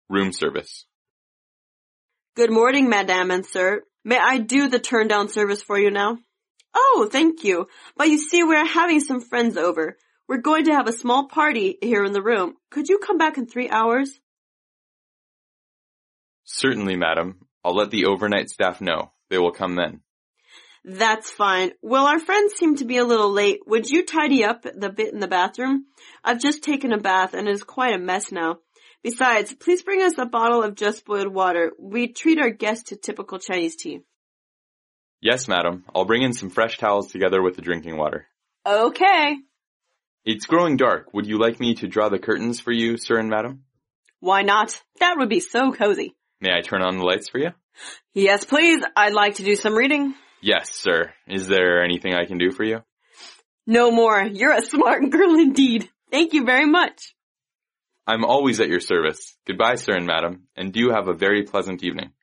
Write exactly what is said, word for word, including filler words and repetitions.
room service. Good morning, madame and sir. May I do the turn-down service for you now? Oh, thank you. But you see, we're having some friends over. We're going to have a small party here in the room. Could you come back in three hours? Certainly, madam. I'll let the overnight staff know. They will come then. That's fine. Well, our friends seem to be a little late. Would you tidy up the bit in the bathroom? I've just taken a bath and it is quite a mess now. Besides, please bring us a bottle of just boiled water. We treat our guests to typical Chinese tea. Yes, madam. I'll bring in some fresh towels together with the drinking water. Okay. It's growing dark. Would you like me to draw the curtains for you, sir and madam? Why not? That would be so cozy. May I turn on the lights for you? Yes, please. I'd like to do some reading. Yes, sir. Is there anything I can do for you? No more. You're a smart girl indeed. Thank you very much. I'm always at your service. Goodbye, sir and madam, and do have a very pleasant evening.